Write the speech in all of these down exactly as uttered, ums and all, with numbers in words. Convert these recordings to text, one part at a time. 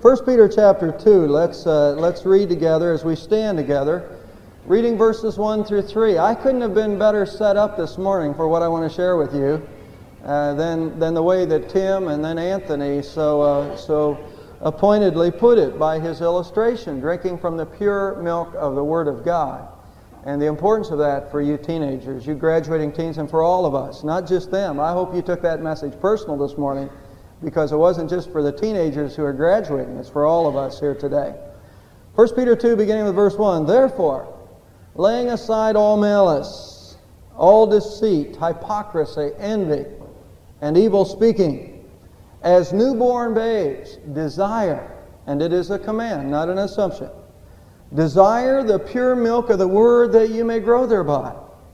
First Peter chapter two, let's, uh, let's read together as we stand together, reading verses one through three. I couldn't have been better set up this morning for what I want to share with you uh, than, than the way that Tim and then Anthony so, uh, so appointedly put it by his illustration, drinking from the pure milk of the Word of God. And the importance of that for you teenagers, you graduating teens, and for all of us, not just them. I hope you took that message personal this morning, because it wasn't just for the teenagers who are graduating, it's for all of us here today. First Peter two, beginning with verse one, Therefore, laying aside all malice, all deceit, hypocrisy, envy, and evil speaking, as newborn babes, desire, and it is a command, not an assumption, desire the pure milk of the Word that you may grow thereby.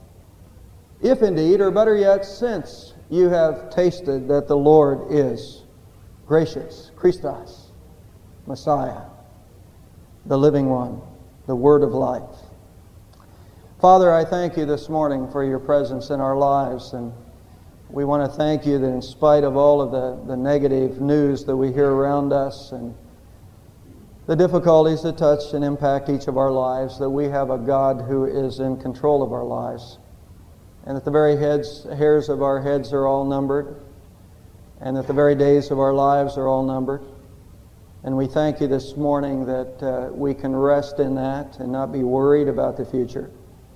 If indeed, or better yet, since you have tasted that the Lord is gracious, Christos, Messiah, the living one, the Word of life. Father, I thank you this morning for your presence in our lives, and we want to thank you that in spite of all of the, the negative news that we hear around us and the difficulties that touch and impact each of our lives, that we have a God who is in control of our lives, and that the very heads, hairs of our heads are all numbered, and that the very days of our lives are all numbered. And we thank you this morning that uh, we can rest in that and not be worried about the future.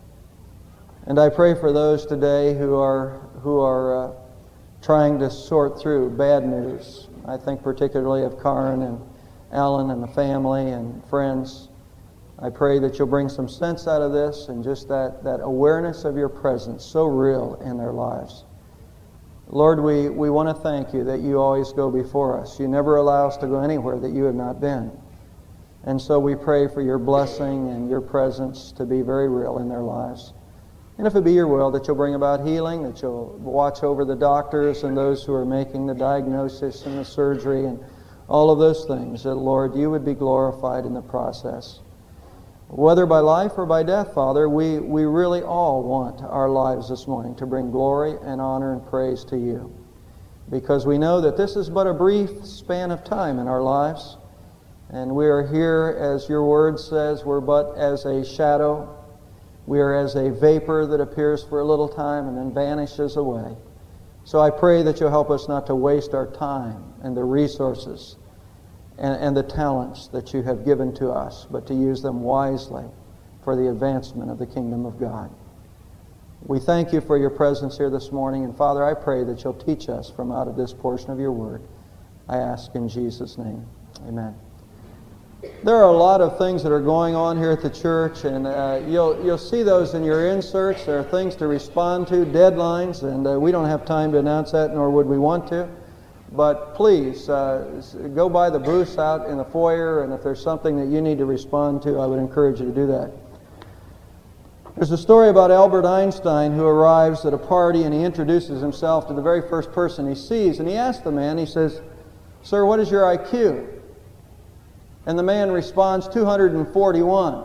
And I pray for those today who are who are uh, trying to sort through bad news. I think particularly of Karen and Alan and the family and friends. I pray that you'll bring some sense out of this and just that, that awareness of your presence so real in their lives. Lord, we, we want to thank you that you always go before us. You never allow us to go anywhere that you have not been. And so we pray for your blessing and your presence to be very real in their lives. And if it be your will, that you'll bring about healing, that you'll watch over the doctors and those who are making the diagnosis and the surgery and all of those things, that, Lord, you would be glorified in the process. Whether by life or by death, Father, we, we really all want our lives this morning to bring glory and honor and praise to you. Because we know that this is but a brief span of time in our lives. And we are here, as your word says, we're but as a shadow. We are as a vapor that appears for a little time and then vanishes away. So I pray that you'll help us not to waste our time and the resources and, and the talents that you have given to us, but to use them wisely for the advancement of the kingdom of God. We thank you for your presence here this morning, and Father, I pray that you'll teach us from out of this portion of your word. I ask in Jesus' name. Amen. There are a lot of things that are going on here at the church, and uh, you'll you'll see those in your inserts. There are things to respond to, deadlines, and uh, we don't have time to announce that, nor would we want to. But please, uh, go by the booths out in the foyer, and if there's something that you need to respond to, I would encourage you to do that. There's a story about Albert Einstein who arrives at a party, and he introduces himself to the very first person he sees, and he asks the man, he says, "Sir, what is your I Q?" And the man responds, two hundred forty-one.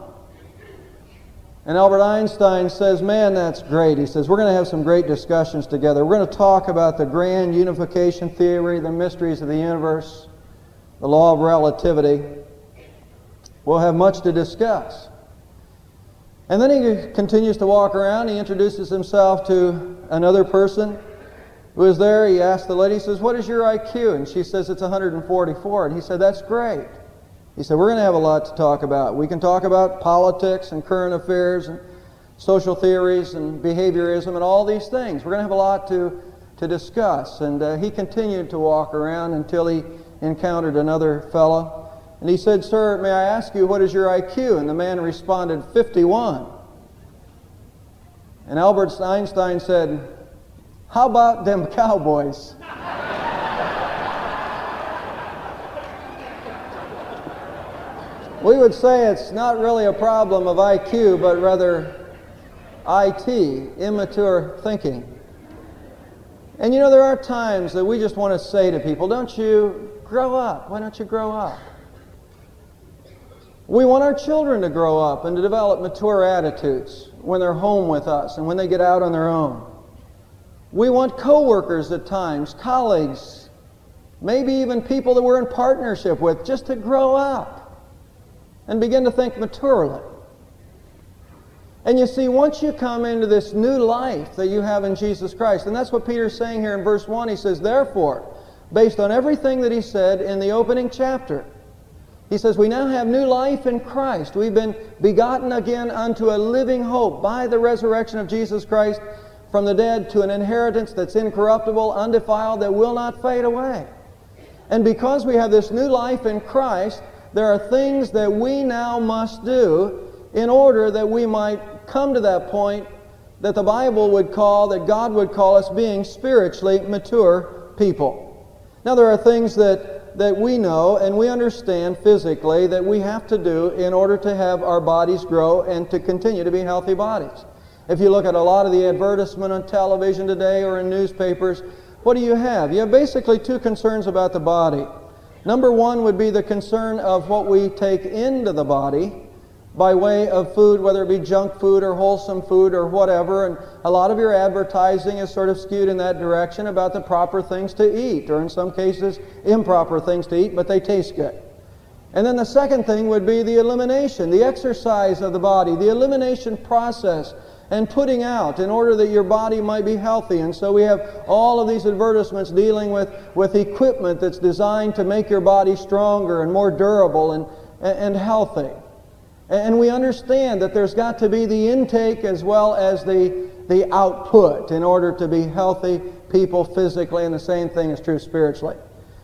And Albert Einstein says, "Man, that's great." He says, "We're going to have some great discussions together. We're going to talk about the grand unification theory, the mysteries of the universe, the law of relativity. We'll have much to discuss." And then he continues to walk around. He introduces himself to another person who is there. He asks the lady, he says, "What is your I Q?" And she says, "It's one hundred forty-four. And he said, "That's great." He said, "We're going to have a lot to talk about. We can talk about politics and current affairs and social theories and behaviorism and all these things. We're going to have a lot to, to discuss." And uh, he continued to walk around until he encountered another fellow. And he said, "Sir, may I ask you, what is your I Q?" And the man responded, fifty-one. And Albert Einstein said, "How about them Cowboys?" We would say it's not really a problem of I Q, but rather I T, immature thinking. And you know, there are times that we just want to say to people, "Don't you grow up? Why don't you grow up?" We want our children to grow up and to develop mature attitudes when they're home with us and when they get out on their own. We want co-workers at times, colleagues, maybe even people that we're in partnership with, just to grow up and begin to think maturely. And you see, once you come into this new life that you have in Jesus Christ, and that's what Peter's saying here in verse one, he says, therefore, based on everything that he said in the opening chapter, he says, we now have new life in Christ. We've been begotten again unto a living hope by the resurrection of Jesus Christ from the dead to an inheritance that's incorruptible, undefiled, that will not fade away. And because we have this new life in Christ, there are things that we now must do in order that we might come to that point that the Bible would call, that God would call us being spiritually mature people. Now there are things that, that we know and we understand physically that we have to do in order to have our bodies grow and to continue to be healthy bodies. If you look at a lot of the advertisement on television today or in newspapers, what do you have? You have basically two concerns about the body. Number one would be the concern of what we take into the body by way of food, whether it be junk food or wholesome food or whatever. And a lot of your advertising is sort of skewed in that direction about the proper things to eat, or in some cases improper things to eat, but they taste good. And then the second thing would be the elimination, the exercise of the body, the elimination process and putting out in order that your body might be healthy. And so we have all of these advertisements dealing with, with equipment that's designed to make your body stronger and more durable and, and healthy. And we understand that there's got to be the intake as well as the, the output in order to be healthy people physically, and the same thing is true spiritually.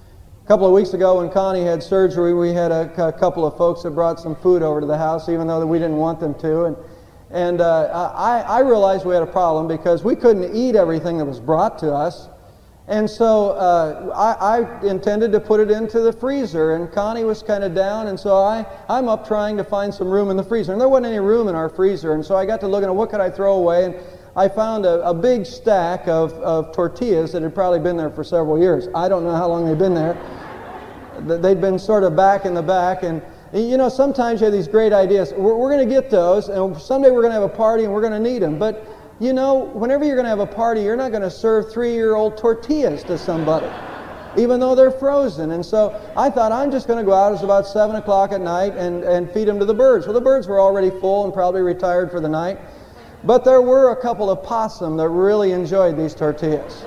A couple of weeks ago when Connie had surgery, we had a, a couple of folks that brought some food over to the house, even though we didn't want them to. And, and uh, I, I realized we had a problem because we couldn't eat everything that was brought to us. And so uh, I, I intended to put it into the freezer, and Connie was kind of down, and so I, I'm up trying to find some room in the freezer. And there wasn't any room in our freezer, and so I got to looking at what could I throw away, and I found a, a big stack of, of tortillas that had probably been there for several years. I don't know how long they'd been there. They'd been sort of back in the back, and you know, sometimes you have these great ideas. We're, we're going to get those, and someday we're going to have a party, and we're going to need them. But you know, whenever you're going to have a party, you're not going to serve three-year-old tortillas to somebody, even though they're frozen. And so I thought, I'm just going to go out. It was about seven o'clock at night and, and feed them to the birds. Well, the birds were already full and probably retired for the night. But there were a couple of possum that really enjoyed these tortillas.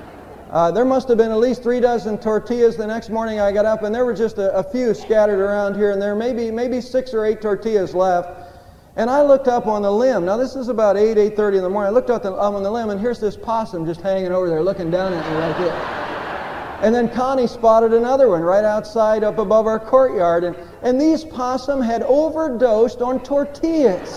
Uh, there must have been at least three dozen tortillas. The next morning I got up, and there were just a, a few scattered around here and there, maybe, maybe six or eight tortillas left. And I looked up on the limb. Now this is about eight, eight thirty in the morning. I looked up, the, up on the limb, and here's this possum just hanging over there looking down at me right there. And then Connie spotted another one right outside up above our courtyard. And, and these possum had overdosed on tortillas.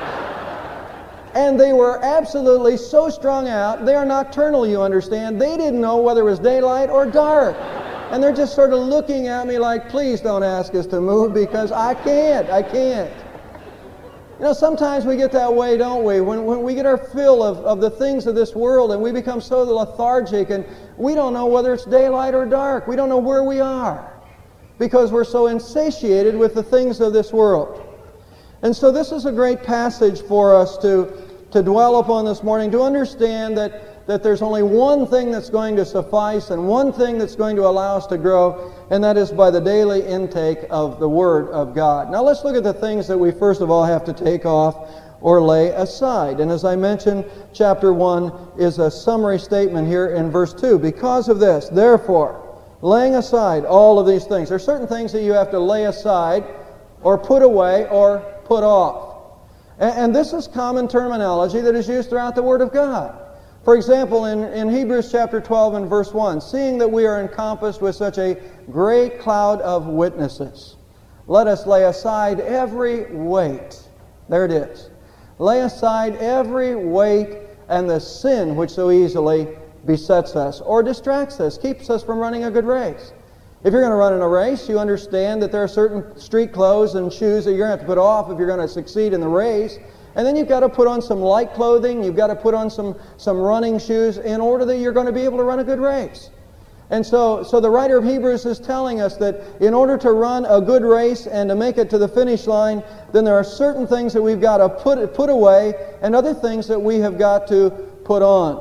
And they were absolutely so strung out. They are nocturnal, you understand. They didn't know whether it was daylight or dark. And they're just sort of looking at me like, please don't ask us to move because I can't, I can't. You know, sometimes we get that way, don't we? When, when we get our fill of, of the things of this world and we become so lethargic and we don't know whether it's daylight or dark. We don't know where we are because we're so insatiated with the things of this world. And so this is a great passage for us to, to dwell upon this morning, to understand that, that there's only one thing that's going to suffice and one thing that's going to allow us to grow, and that is by the daily intake of the Word of God. Now let's look at the things that we first of all have to take off or lay aside. And as I mentioned, chapter one is a summary statement here in verse two. Because of this, therefore, laying aside all of these things. There are certain things that you have to lay aside or put away or put off. And, and this is common terminology that is used throughout the Word of God. For example, in, in Hebrews chapter twelve and verse one, seeing that we are encompassed with such a great cloud of witnesses, let us lay aside every weight. There it is. Lay aside every weight and the sin which so easily besets us or distracts us, keeps us from running a good race. If you're going to run in a race, you understand that there are certain street clothes and shoes that you're going to have to put off if you're going to succeed in the race. And then you've got to put on some light clothing, you've got to put on some, some running shoes in order that you're going to be able to run a good race. And so, so the writer of Hebrews is telling us that in order to run a good race and to make it to the finish line, then there are certain things that we've got to put, put away and other things that we have got to put on.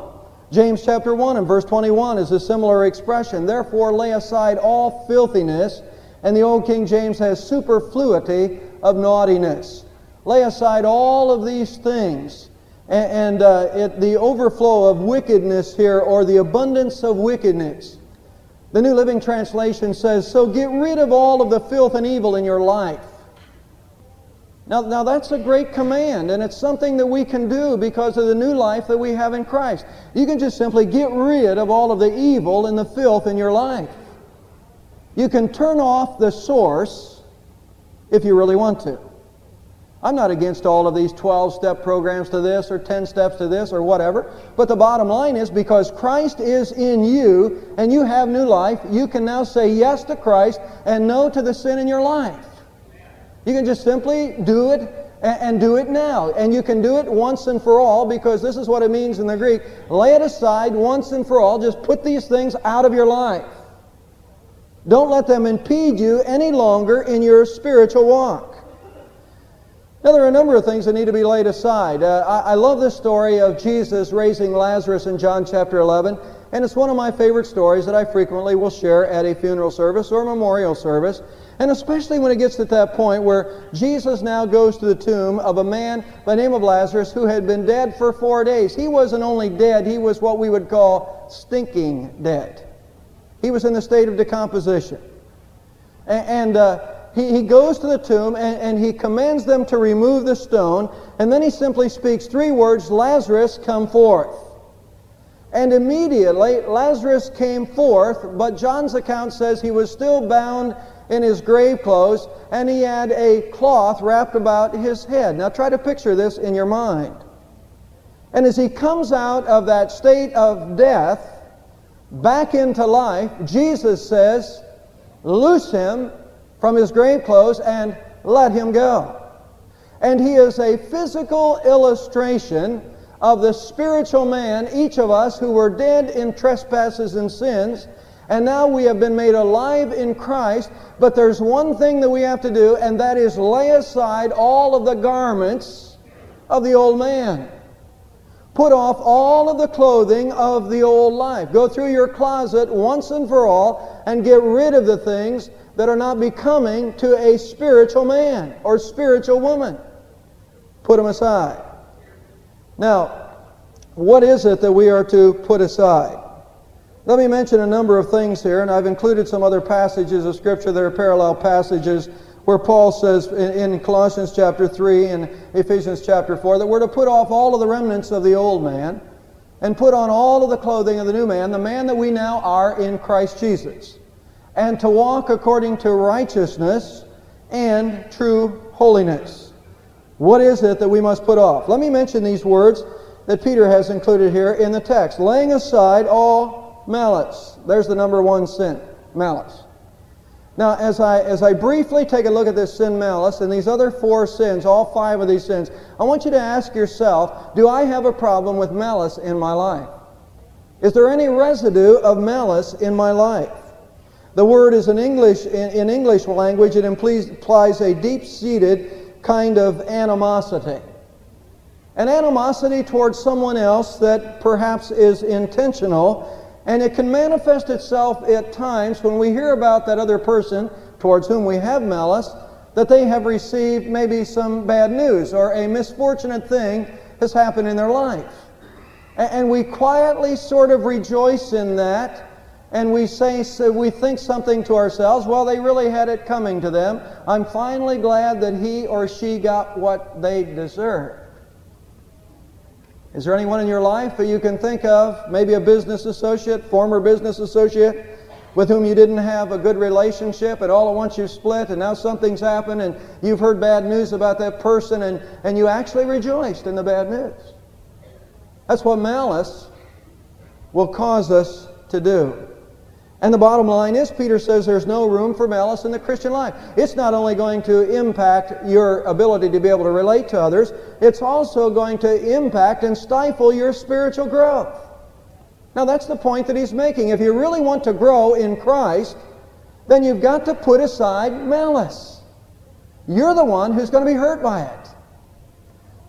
James chapter one and verse twenty-one is a similar expression. Therefore lay aside all filthiness, and the old King James has superfluity of naughtiness. Lay aside all of these things. And, and uh, it, the overflow of wickedness here, or the abundance of wickedness. The New Living Translation says, so get rid of all of the filth and evil in your life. Now, now that's a great command, and it's something that we can do because of the new life that we have in Christ. You can just simply get rid of all of the evil and the filth in your life. You can turn off the source if you really want to. I'm not against all of these twelve-step programs to this or ten steps to this or whatever, but the bottom line is because Christ is in you and you have new life, you can now say yes to Christ and no to the sin in your life. You can just simply do it and do it now. And you can do it once and for all, because this is what it means in the Greek. Lay it aside once and for all. Just put these things out of your life. Don't let them impede you any longer in your spiritual walk. Now, there are a number of things that need to be laid aside. Uh, I, I love this story of Jesus raising Lazarus in John chapter eleven, and it's one of my favorite stories that I frequently will share at a funeral service or memorial service, and especially when it gets to that point where Jesus now goes to the tomb of a man by the name of Lazarus who had been dead for four days. He wasn't only dead, he was what we would call stinking dead. He was in the state of decomposition. And... and uh, He, he goes to the tomb and, and he commands them to remove the stone, and then he simply speaks three words, Lazarus, come forth. And immediately Lazarus came forth, but John's account says he was still bound in his grave clothes, and he had a cloth wrapped about his head. Now try to picture this in your mind. And as he comes out of that state of death back into life, Jesus says, loose him from his grave clothes and let him go. And he is a physical illustration of the spiritual man, each of us who were dead in trespasses and sins, and now we have been made alive in Christ. But there's one thing that we have to do, and that is lay aside all of the garments of the old man. Put off all of the clothing of the old life. Go through your closet once and for all and get rid of the things that are not becoming to a spiritual man or spiritual woman. Put them aside. Now, what is it that we are to put aside? Let me mention a number of things here, and I've included some other passages of Scripture that are parallel passages where Paul says in, in Colossians chapter three and Ephesians chapter four that we're to put off all of the remnants of the old man and put on all of the clothing of the new man, the man that we now are in Christ Jesus, and to walk according to righteousness and true holiness. What is it that we must put off? Let me mention these words that Peter has included here in the text. Laying aside all malice. There's the number one sin, malice. Now, as I, as I briefly take a look at this sin, malice, and these other four sins, all five of these sins, I want you to ask yourself, do I have a problem with malice in my life? Is there any residue of malice in my life? The word is in English, in, in English language, it implies, implies a deep-seated kind of animosity. An animosity towards someone else that perhaps is intentional, and it can manifest itself at times when we hear about that other person towards whom we have malice, that they have received maybe some bad news or a misfortunate thing has happened in their life. And we quietly sort of rejoice in that, and we say, so we think something to ourselves, well, they really had it coming to them. I'm finally glad that he or she got what they deserved. Is there anyone in your life that you can think of, maybe a business associate, former business associate, with whom you didn't have a good relationship, and all at once you've split, and now something's happened, and you've heard bad news about that person, and, and you actually rejoiced in the bad news? That's what malice will cause us to do. And the bottom line is, Peter says there's no room for malice in the Christian life. It's not only going to impact your ability to be able to relate to others, it's also going to impact and stifle your spiritual growth. Now that's the point that he's making. If you really want to grow in Christ, then you've got to put aside malice. You're the one who's going to be hurt by it.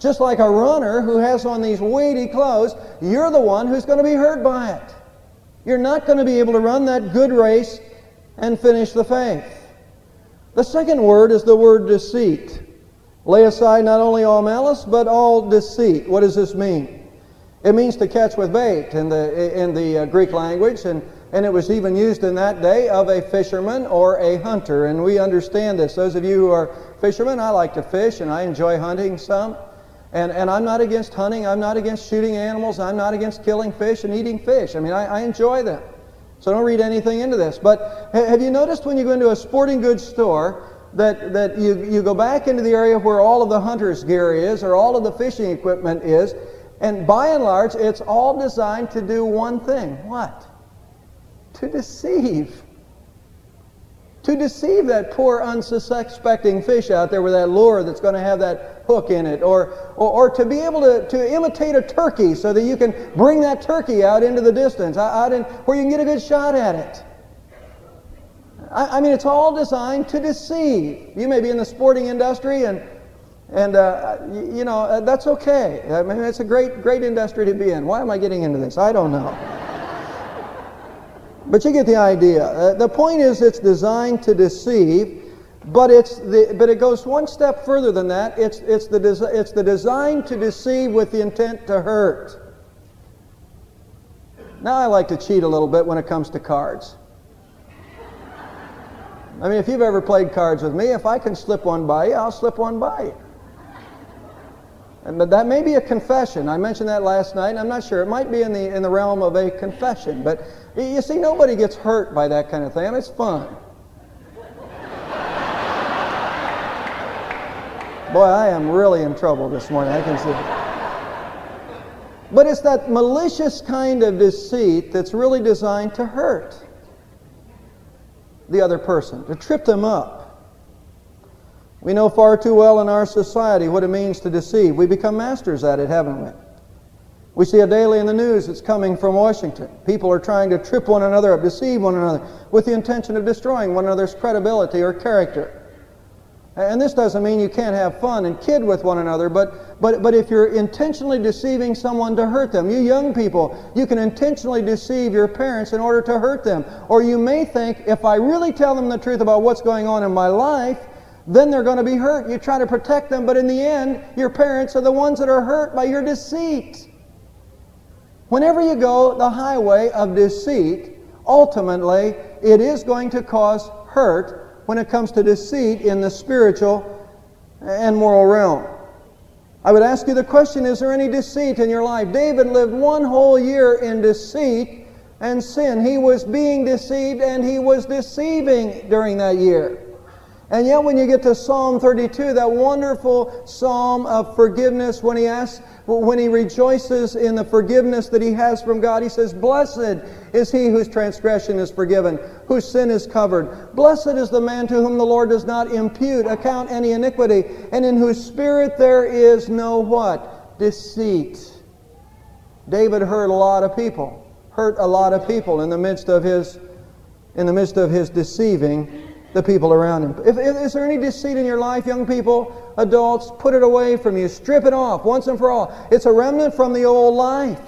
Just like a runner who has on these weighty clothes, you're the one who's going to be hurt by it. You're not going to be able to run that good race and finish the faith. The second word is the word deceit. Lay aside not only all malice, but all deceit. What does this mean? It means to catch with bait in the, in the uh, Greek language, and, and it was even used in that day of a fisherman or a hunter, and we understand this. Those of you who are fishermen, I like to fish, and I enjoy hunting some. And, and I'm not against hunting. I'm not against shooting animals. I'm not against killing fish and eating fish. I mean, I, I enjoy them. So don't read anything into this. But have you noticed when you go into a sporting goods store that, that you, you go back into the area where all of the hunter's gear is or all of the fishing equipment is, and by and large, it's all designed to do one thing. What? To deceive. To deceive that poor, unsuspecting fish out there with that lure that's going to have that hook in it. Or, or, or to be able to, to imitate a turkey so that you can bring that turkey out into the distance, out in, where you can get a good shot at it. I, I mean, it's all designed to deceive. You may be in the sporting industry, and, and uh, you, you know, uh, that's okay. I mean, it's a great, great industry to be in. Why am I getting into this? I don't know. But you get the idea. Uh, the point is, it's designed to deceive, but it's the but it goes one step further than that. It's it's the desi- it's the design to deceive with the intent to hurt. Now I like to cheat a little bit when it comes to cards. I mean, if you've ever played cards with me, if I can slip one by you, I'll slip one by you. And, but that may be a confession. I mentioned that last night, and I'm not sure. It might be in the in the realm of a confession. But you see, nobody gets hurt by that kind of thing. I mean, it's fun. Boy, I am really in trouble this morning. I can see. But it's that malicious kind of deceit that's really designed to hurt the other person, to trip them up. We know far too well in our society what it means to deceive. We become masters at it, haven't we? We see it daily in the news. It's coming from Washington. People are trying to trip one another up, deceive one another, with the intention of destroying one another's credibility or character. And this doesn't mean you can't have fun and kid with one another, but, but, but if you're intentionally deceiving someone to hurt them, you young people, you can intentionally deceive your parents in order to hurt them. Or you may think, if I really tell them the truth about what's going on in my life, then they're going to be hurt. You try to protect them, but in the end, your parents are the ones that are hurt by your deceit. Whenever you go the highway of deceit, ultimately, it is going to cause hurt when it comes to deceit in the spiritual and moral realm. I would ask you the question, is there any deceit in your life? David lived one whole year in deceit and sin. He was being deceived and he was deceiving during that year. And yet when you get to Psalm thirty-two, that wonderful psalm of forgiveness, when he asks, when he rejoices in the forgiveness that he has from God, he says, "Blessed is he whose transgression is forgiven, whose sin is covered. Blessed is the man to whom the Lord does not impute, account any iniquity, and in whose spirit there is no" what? Deceit. David hurt a lot of people, hurt a lot of people in the midst of his, in the midst of his deceiving the people around him. If, if, is there any deceit in your life, young people, adults? Put it away from you. Strip it off once and for all. It's a remnant from the old life.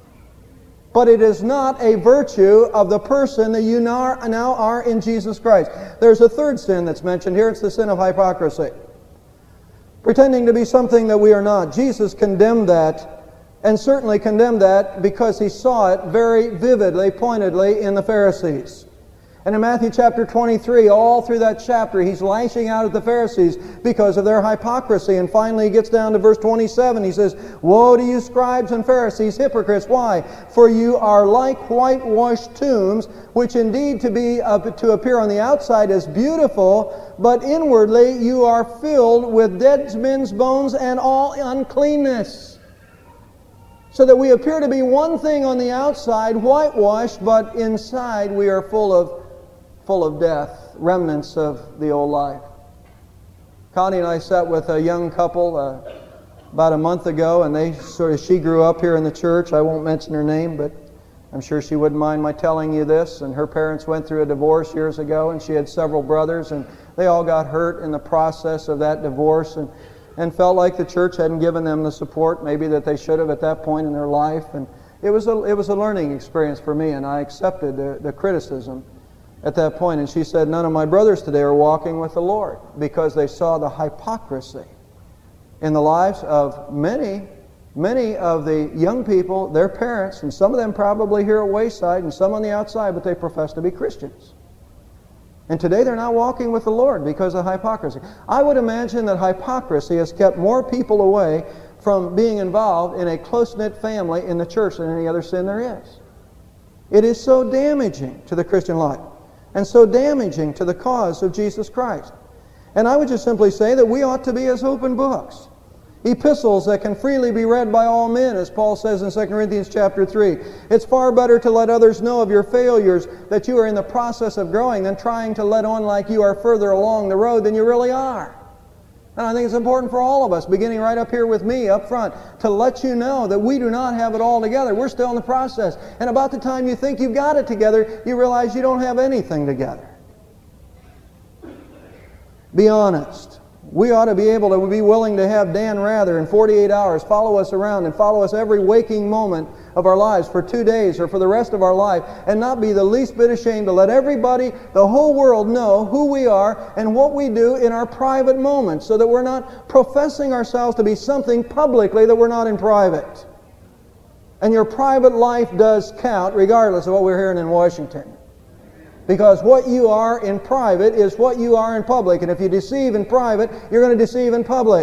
But it is not a virtue of the person that you now, now are in Jesus Christ. There's a third sin that's mentioned here. It's the sin of hypocrisy. Pretending to be something that we are not. Jesus condemned that, and certainly condemned that because he saw it very vividly, pointedly in the Pharisees. And in Matthew chapter twenty-three, all through that chapter, he's lashing out at the Pharisees because of their hypocrisy. And finally he gets down to verse twenty-seven. He says, "Woe to you scribes and Pharisees, hypocrites! Why? For you are like whitewashed tombs, which indeed to be uh, to appear on the outside as beautiful, but inwardly you are filled with dead men's bones and all uncleanness." So that we appear to be one thing on the outside, whitewashed, but inside we are full of full of death, remnants of the old life. Connie and I sat with a young couple uh, about a month ago, and they sort of, she grew up here in the church. I won't mention her name, but I'm sure she wouldn't mind my telling you this. And her parents went through a divorce years ago, and she had several brothers, and they all got hurt in the process of that divorce. And and felt like the church hadn't given them the support maybe that they should have at that point in their life. And it was a, it was a learning experience for me, and I accepted the, the criticism at that point. And she said, none of my brothers today are walking with the Lord because they saw the hypocrisy in the lives of many, many of the young people, their parents, and some of them probably here at Wayside and some on the outside, but they profess to be Christians. And today they're not walking with the Lord because of hypocrisy. I would imagine that hypocrisy has kept more people away from being involved in a close-knit family in the church than any other sin there is. It is so damaging to the Christian life and so damaging to the cause of Jesus Christ. And I would just simply say that we ought to be as open books. Epistles that can freely be read by all men, as Paul says in Second Corinthians chapter three. It's far better to let others know of your failures, that you are in the process of growing, than trying to let on like you are further along the road than you really are. And I think it's important for all of us, beginning right up here with me up front, to let you know that we do not have it all together. We're still in the process. And about the time you think you've got it together, you realize you don't have anything together. Be honest. We ought to be able to be willing to have Dan Rather in forty-eight hours follow us around and follow us every waking moment of our lives for two days or for the rest of our life, and not be the least bit ashamed to let everybody, the whole world, know who we are and what we do in our private moments, so that we're not professing ourselves to be something publicly that we're not in private. And your private life does count regardless of what we're hearing in Washington. Because what you are in private is what you are in public. And if you deceive in private, you're going to deceive in public.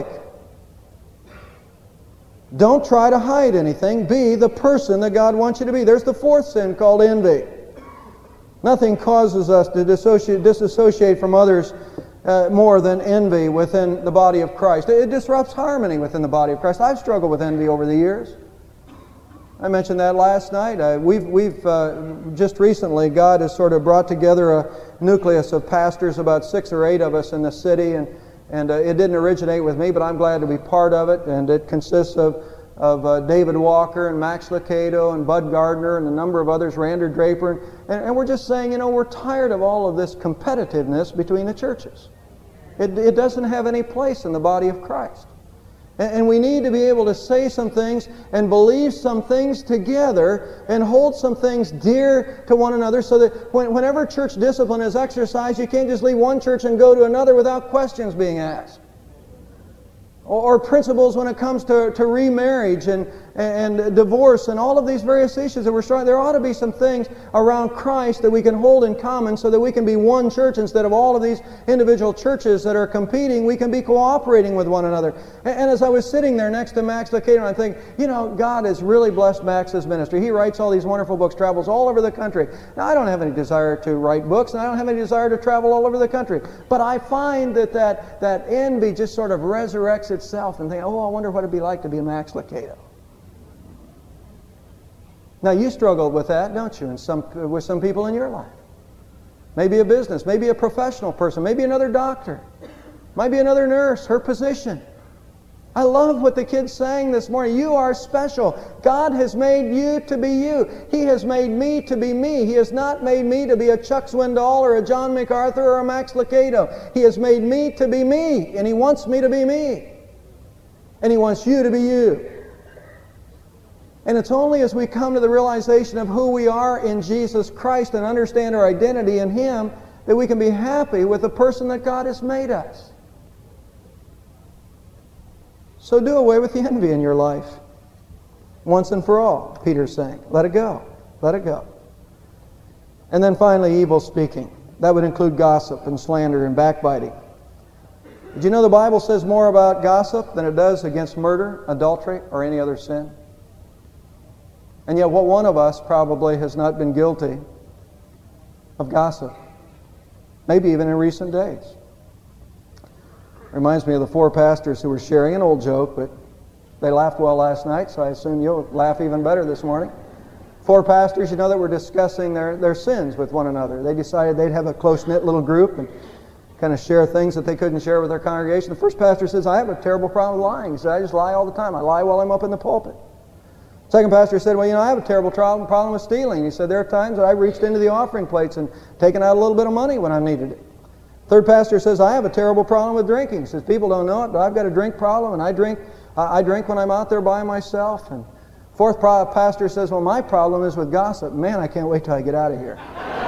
Don't try to hide anything. Be the person that God wants you to be. There's the fourth sin called envy. Nothing causes us to dissociate, disassociate from others uh, more than envy within the body of Christ. It, it disrupts harmony within the body of Christ. I've struggled with envy over the years. I mentioned that last night. Uh, we've we've uh, just recently, God has sort of brought together a nucleus of pastors, about six or eight of us in the city, and and uh, it didn't originate with me, but I'm glad to be part of it. And it consists of of uh, David Walker and Max Lucado and Bud Gardner and a number of others, Rander Draper, and, and we're just saying, you know, we're tired of all of this competitiveness between the churches. It it doesn't have any place in the body of Christ. And we need to be able to say some things and believe some things together and hold some things dear to one another, so that when, whenever church discipline is exercised, you can't just leave one church and go to another without questions being asked. Or, or principles when it comes to, to remarriage and, and divorce and all of these various issues that we're starting. There ought to be some things around Christ that we can hold in common, so that we can be one church instead of all of these individual churches that are competing. We can be cooperating with one another. And, and as I was sitting there next to Max Lucado, I think, you know, God has really blessed Max's ministry. He writes all these wonderful books, travels all over the country. Now, I don't have any desire to write books, and I don't have any desire to travel all over the country. But I find that that, that envy just sort of resurrects itself and think, oh, I wonder what it'd be like to be a Max Lucado. Now, you struggle with that, don't you, in some, with some people in your life? Maybe a business, maybe a professional person, maybe another doctor, maybe another nurse, her position. I love what the kids sang this morning. You are special. God has made you to be you. He has made me to be me. He has not made me to be a Chuck Swindoll or a John MacArthur or a Max Lucado. He has made me to be me, and He wants me to be me. And He wants you to be you. And it's only as we come to the realization of who we are in Jesus Christ and understand our identity in Him that we can be happy with the person that God has made us. So do away with the envy in your life once and for all, Peter's saying. Let it go. Let it go. And then finally, evil speaking. That would include gossip and slander and backbiting. Did you know the Bible says more about gossip than it does against murder, adultery, or any other sin? And yet what one of us probably has not been guilty of gossip? Maybe even in recent days. Reminds me of the four pastors who were sharing an old joke, but they laughed well last night, so I assume you'll laugh even better this morning. Four pastors, you know, that were discussing their, their sins with one another. They decided they'd have a close-knit little group and kind of share things that they couldn't share with their congregation. The first pastor says, I have a terrible problem with lying. He said, I just lie all the time. I lie while I'm up in the pulpit. Second pastor said, well, you know, I have a terrible problem with stealing. He said, there are times that I've reached into the offering plates and taken out a little bit of money when I needed it. Third pastor says, I have a terrible problem with drinking. He says, people don't know it, but I've got a drink problem, and I drink uh, I drink when I'm out there by myself. And fourth pastor says, well, my problem is with gossip. Man, I can't wait till I get out of here.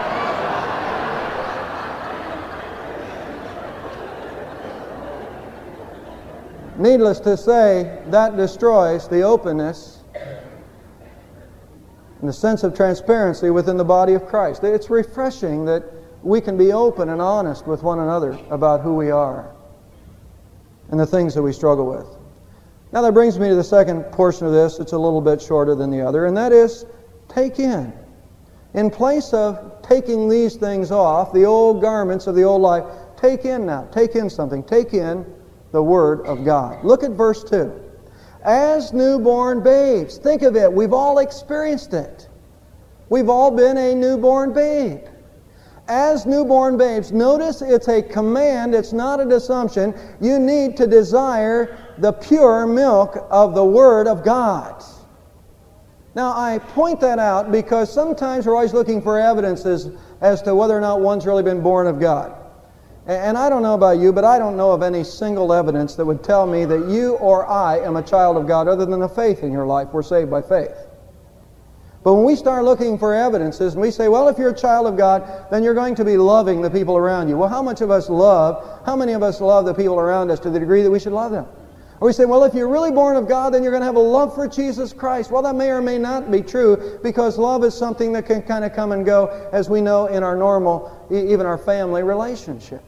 Needless to say, that destroys the openness and the sense of transparency within the body of Christ. It's refreshing that we can be open and honest with one another about who we are and the things that we struggle with. Now that brings me to the second portion of this. It's a little bit shorter than the other, and that is take in. In place of taking these things off, the old garments of the old life, take in now. Take in something. Take in the Word of God. Look at verse two. As newborn babes. Think of it. We've all experienced it. We've all been a newborn babe. As newborn babes, notice it's a command, it's not an assumption. You need to desire the pure milk of the Word of God. Now, I point that out because sometimes we're always looking for evidences as to whether or not one's really been born of God. And I don't know about you, but I don't know of any single evidence that would tell me that you or I am a child of God other than the faith in your life. We're saved by faith. But when we start looking for evidences and we say, well, if you're a child of God, then you're going to be loving the people around you. Well, how much of us love, how many of us love the people around us to the degree that we should love them? Or we say, well, if you're really born of God, then you're going to have a love for Jesus Christ. Well, that may or may not be true because love is something that can kind of come and go, as we know, in our normal, even our family relationships.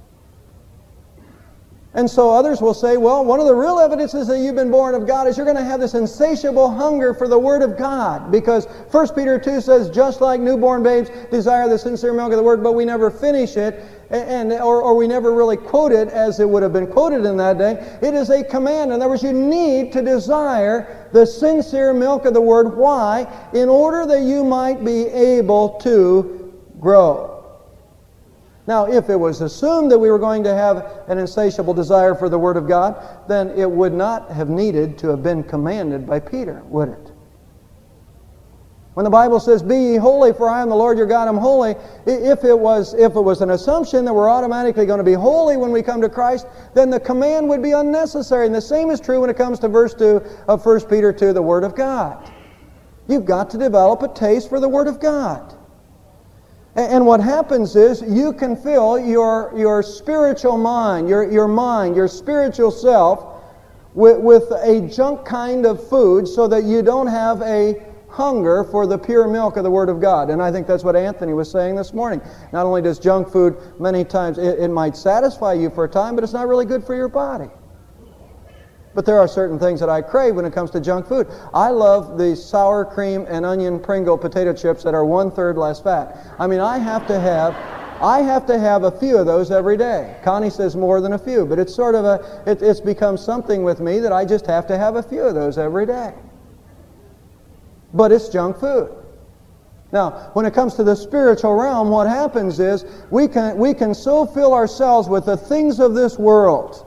And so others will say, well, one of the real evidences that you've been born of God is you're going to have this insatiable hunger for the Word of God. Because First Peter two says, just like newborn babes desire the sincere milk of the Word, but we never finish it, and or, or we never really quote it as it would have been quoted in that day. It is a command. In other words, you need to desire the sincere milk of the Word. Why? In order that you might be able to grow. Now, if it was assumed that we were going to have an insatiable desire for the Word of God, then it would not have needed to have been commanded by Peter, would it? When the Bible says, be ye holy, for I am the Lord your God, I'm holy, if it was, if it was an assumption that we're automatically going to be holy when we come to Christ, then the command would be unnecessary. And the same is true when it comes to verse two of First Peter two, the Word of God. You've got to develop a taste for the Word of God. And what happens is you can fill your, your spiritual mind, your, your mind, your spiritual self with, with a junk kind of food so that you don't have a hunger for the pure milk of the Word of God. And I think that's what Anthony was saying this morning. Not only does junk food many times, it, it might satisfy you for a time, but it's not really good for your body. But there are certain things that I crave when it comes to junk food. I love the sour cream and onion Pringle potato chips that are one-third less fat. I mean, I have to have, I have to have a few of those every day. Connie says more than a few, but it's sort of a, it, it's become something with me that I just have to have a few of those every day. But it's junk food. Now, when it comes to the spiritual realm, what happens is we can, we can so fill ourselves with the things of this world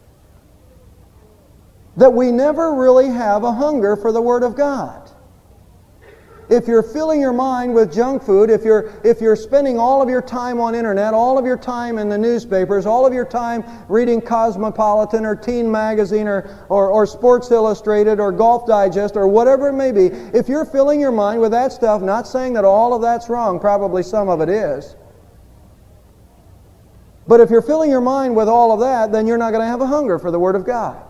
that we never really have a hunger for the Word of God. If you're filling your mind with junk food, if you're, if you're spending all of your time on internet, all of your time in the newspapers, all of your time reading Cosmopolitan or Teen Magazine or, or, or Sports Illustrated or Golf Digest or whatever it may be, if you're filling your mind with that stuff, not saying that all of that's wrong, probably some of it is, but if you're filling your mind with all of that, then you're not going to have a hunger for the Word of God.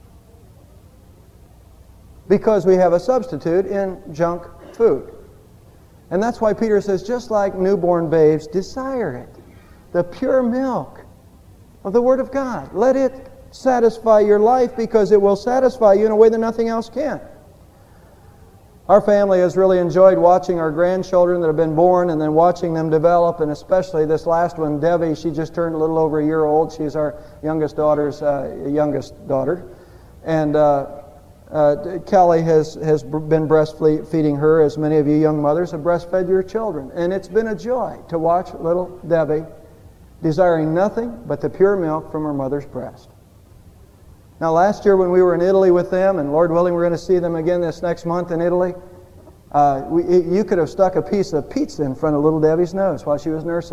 Because we have a substitute in junk food. And that's why Peter says, just like newborn babes, desire it. The pure milk of the Word of God. Let it satisfy your life because it will satisfy you in a way that nothing else can. Our family has really enjoyed watching our grandchildren that have been born and then watching them develop, and especially this last one, Debbie. She just turned a little over a year old. She's our youngest daughter's uh, youngest daughter. And uh, Uh, Kelly has, has been breastfeeding her, as many of you young mothers have breastfed your children. And it's been a joy to watch little Debbie desiring nothing but the pure milk from her mother's breast. Now, last year when we were in Italy with them, and Lord willing we're going to see them again this next month in Italy, uh, we, you could have stuck a piece of pizza in front of little Debbie's nose while she was nursing.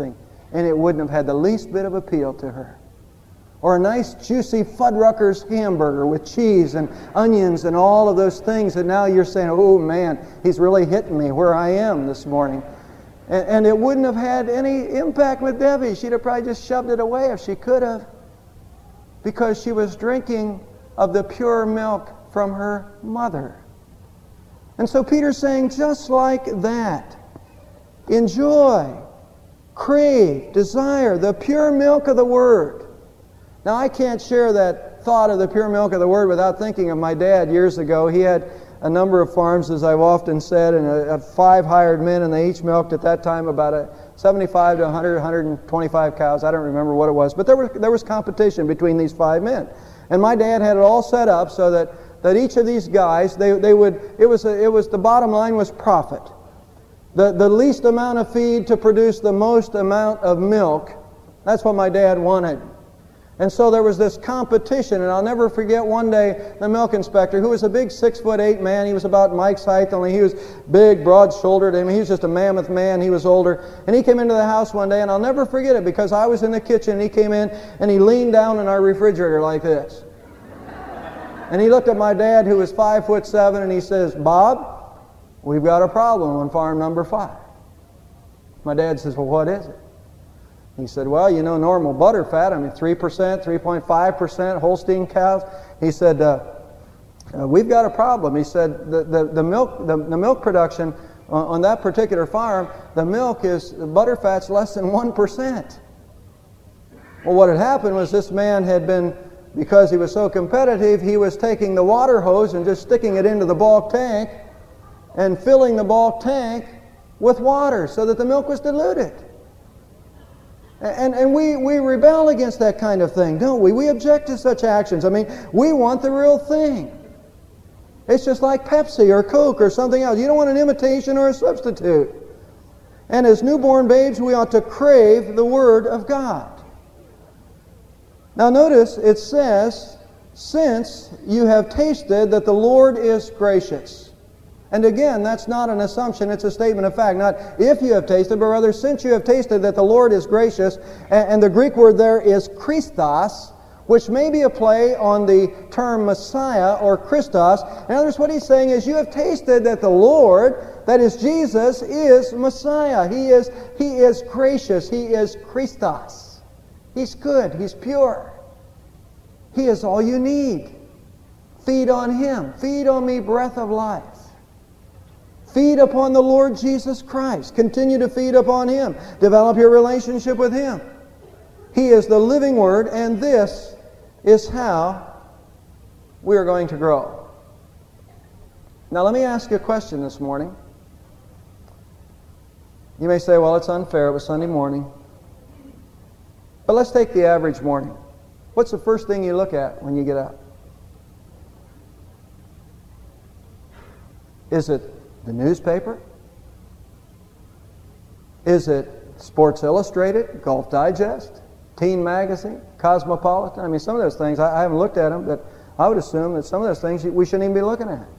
and it wouldn't have had the least bit of appeal to her. Or a nice juicy Fuddruckers hamburger with cheese and onions and all of those things that now you're saying, oh man, he's really hitting me where I am this morning. And, and it wouldn't have had any impact with Debbie. She'd have probably just shoved it away if she could have, because she was drinking of the pure milk from her mother. And so Peter's saying, just like that, enjoy, crave, desire the pure milk of the Word. Now, I can't share that thought of the pure milk of the Word without thinking of my dad years ago. He had a number of farms, as I've often said, and a, a five hired men, and they each milked at that time about a seventy-five to one hundred, one hundred twenty-five cows. I don't remember what it was, but there was, there was competition between these five men. And my dad had it all set up so that, that each of these guys, they, they would, it was, a, it was, the bottom line was profit. The, the least amount of feed to produce the most amount of milk. That's what my dad wanted. And so there was this competition, and I'll never forget one day the milk inspector, who was a big six foot eight man. He was about Mike's height, only he was big, broad-shouldered. I mean, he was just a mammoth man. He was older. And he came into the house one day, and I'll never forget it, because I was in the kitchen, and he came in, and he leaned down in our refrigerator like this. And he looked at my dad, who was five foot seven, and he says, Bob, we've got a problem on farm number five. My dad says, well, what is it? He said, well, you know, normal butter fat, I mean, three percent, three point five percent, Holstein cows. He said, uh, uh, we've got a problem. He said, the, the, the milk the, the milk production on, on that particular farm, the milk is, the butter fat's less than one percent. Well, what had happened was this man had been, because he was so competitive, he was taking the water hose and just sticking it into the bulk tank and filling the bulk tank with water so that the milk was diluted. And, and we, we rebel against that kind of thing, don't we? We object to such actions. I mean, we want the real thing. It's just like Pepsi or Coke or something else. You don't want an imitation or a substitute. And as newborn babes, we ought to crave the Word of God. Now notice, it says, since you have tasted that the Lord is gracious. And again, that's not an assumption, it's a statement of fact. Not if you have tasted, but rather since you have tasted that the Lord is gracious. And, and the Greek word there is Christos, which may be a play on the term Messiah or Christos. In other words, what he's saying is you have tasted that the Lord, that is Jesus, is Messiah. He is, he is gracious. He is Christos. He's good. He's pure. He is all you need. Feed on Him. Feed on me, breath of life. Feed upon the Lord Jesus Christ. Continue to feed upon Him. Develop your relationship with Him. He is the living Word, and this is how we are going to grow. Now let me ask you a question this morning. You may say, well, it's unfair. It was Sunday morning. But let's take the average morning. What's the first thing you look at when you get up? Is it the newspaper? Is it Sports Illustrated, Golf Digest, Teen Magazine, Cosmopolitan? I mean, some of those things, I, I haven't looked at them, but I would assume that some of those things we shouldn't even be looking at.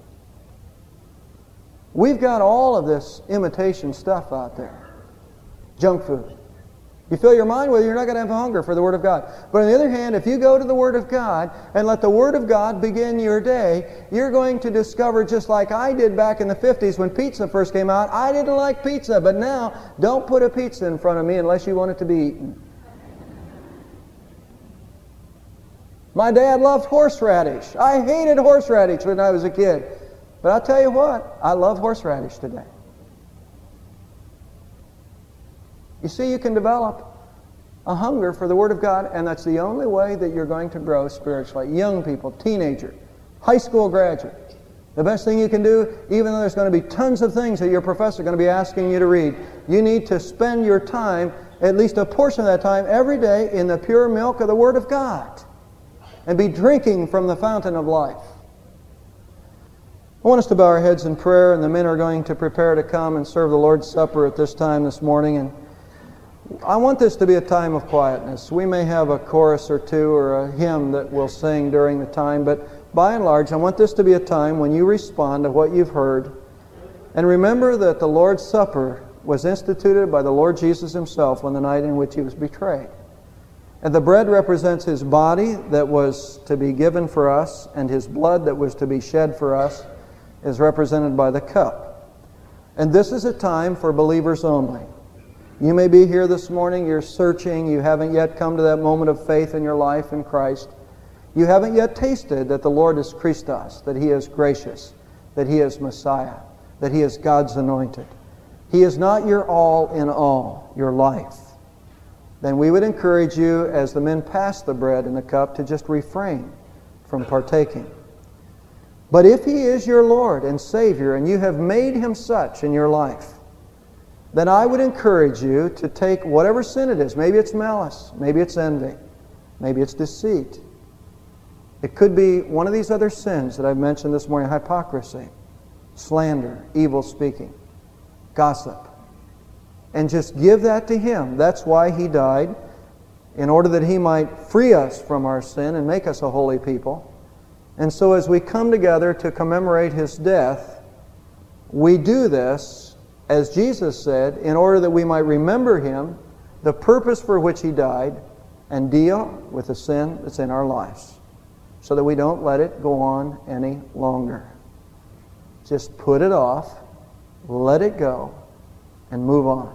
We've got all of this imitation stuff out there. Junk food. You fill your mind with it, you're not going to have hunger for the Word of God. But on the other hand, if you go to the Word of God and let the Word of God begin your day, you're going to discover, just like I did back in the fifties when pizza first came out, I didn't like pizza, but now don't put a pizza in front of me unless you want it to be eaten. My dad loved horseradish. I hated horseradish when I was a kid. But I'll tell you what, I love horseradish today. You see, you can develop a hunger for the Word of God, and that's the only way that you're going to grow spiritually. Young people, teenager, high school graduate. The best thing you can do, even though there's going to be tons of things that your professor is going to be asking you to read, you need to spend your time, at least a portion of that time, every day in the pure milk of the Word of God, and be drinking from the fountain of life. I want us to bow our heads in prayer, and the men are going to prepare to come and serve the Lord's Supper at this time this morning. And I want this to be a time of quietness. We may have a chorus or two or a hymn that we'll sing during the time, but by and large, I want this to be a time when you respond to what you've heard. And remember that the Lord's Supper was instituted by the Lord Jesus himself on the night in which he was betrayed. And the bread represents his body that was to be given for us, and his blood that was to be shed for us is represented by the cup. And this is a time for believers only. You may be here this morning, you're searching, you haven't yet come to that moment of faith in your life in Christ. You haven't yet tasted that the Lord is Christos, that he is gracious, that he is Messiah, that he is God's anointed. He is not your all in all, your life. Then we would encourage you, as the men pass the bread and the cup, to just refrain from partaking. But if he is your Lord and Savior, and you have made him such in your life, then I would encourage you to take whatever sin it is. Maybe it's malice, maybe it's envy, maybe it's deceit. It could be one of these other sins that I've mentioned this morning: hypocrisy, slander, evil speaking, gossip. And just give that to him. That's why he died, in order that he might free us from our sin and make us a holy people. And so as we come together to commemorate his death, we do this, as Jesus said, in order that we might remember him, the purpose for which he died, and deal with the sin that's in our lives, so that we don't let it go on any longer. Just put it off, let it go, and move on.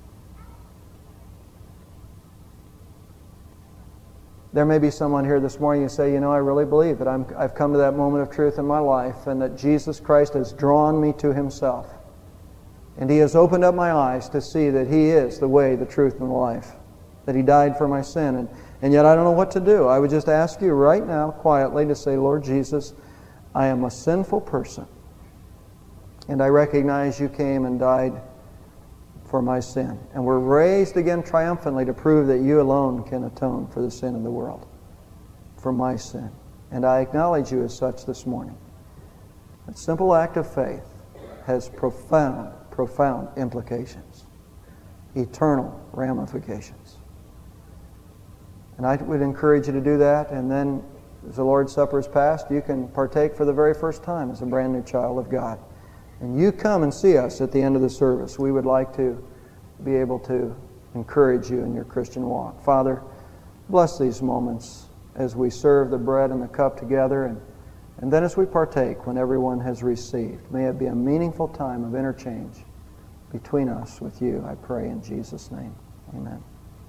There may be someone here this morning, you say, you know, I really believe that I'm, I've come to that moment of truth in my life, and that Jesus Christ has drawn me to himself. And he has opened up my eyes to see that he is the way, the truth, and the life. That he died for my sin. And, and yet I don't know what to do. I would just ask you right now, quietly, to say, Lord Jesus, I am a sinful person. And I recognize you came and died for my sin, and were raised again triumphantly to prove that you alone can atone for the sin of the world, for my sin. And I acknowledge you as such this morning. That simple act of faith has profound, profound implications, eternal ramifications. And I would encourage you to do that, and then as the Lord's Supper is passed, you can partake for the very first time as a brand new child of God. And you come and see us at the end of the service. We would like to be able to encourage you in your Christian walk. Father, bless these moments as we serve the bread and the cup together, and, and then as we partake when everyone has received. May it be a meaningful time of interchange between us with you, I pray in Jesus' name. Amen.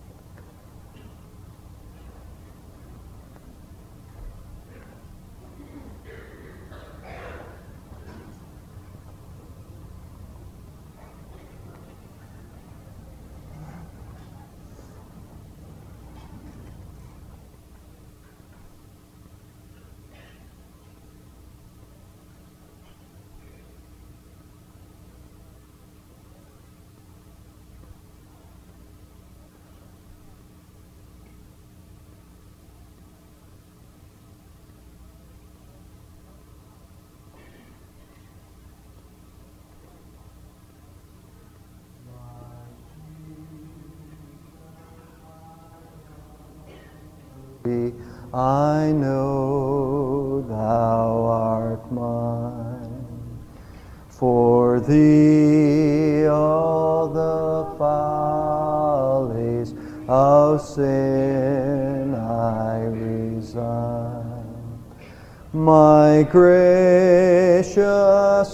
I know thou art mine. For thee all the follies of sin I resign. My gracious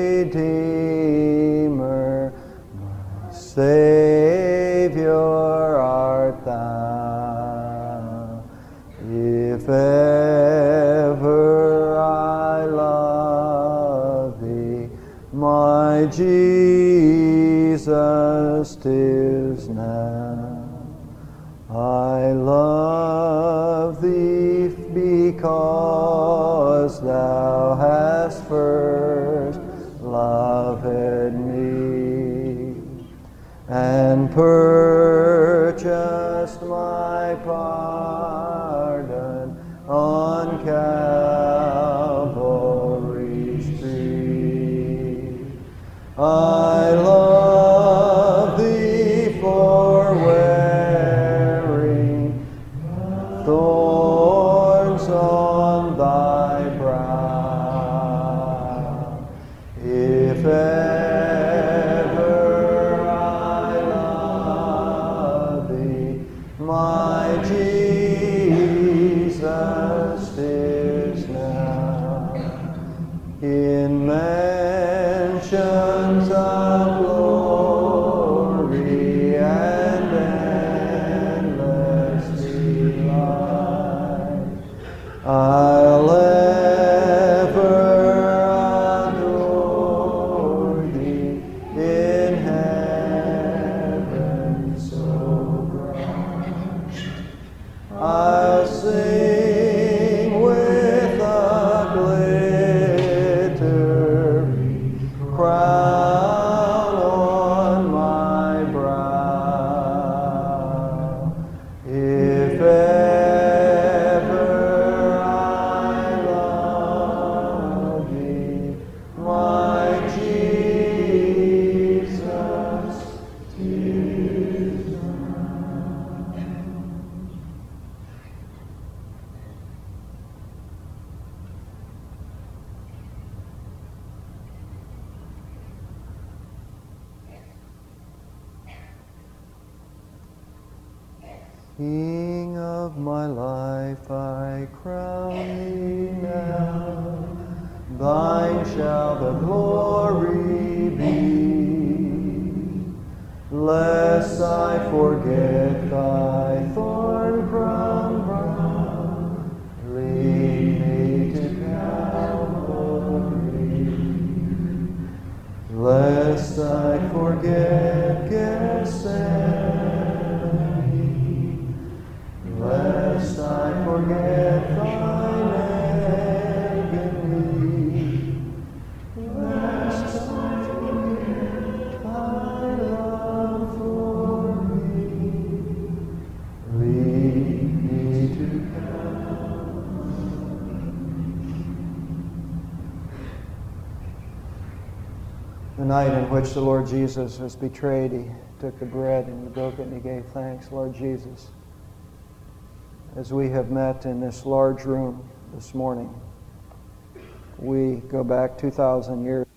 Redeemer, my Savior art thou. If ever I love thee, my Jesus, 'tis now. I love thee because thou hast first loved me, and purchased my pardon on Calvary's tree. I love thee for wearing thorns on thy brow. If ever I I'll ever adore thee in heaven so bright. I'll sing with a glittering crown on my brow. If ever I love thee, my Jesus, 'tis King of my life, I crown thee now. Thine shall the glory be, lest I forget thy thorn-crowned brow. Lead me to Calvary, lest I forget Gethsemane, lest I forget thine agony, lest I forget thy love for me. Lead me to The night in which the Lord Jesus was betrayed, he took the bread and he broke it and he gave thanks. Lord Jesus, as we have met in this large room this morning, we go back two thousand years.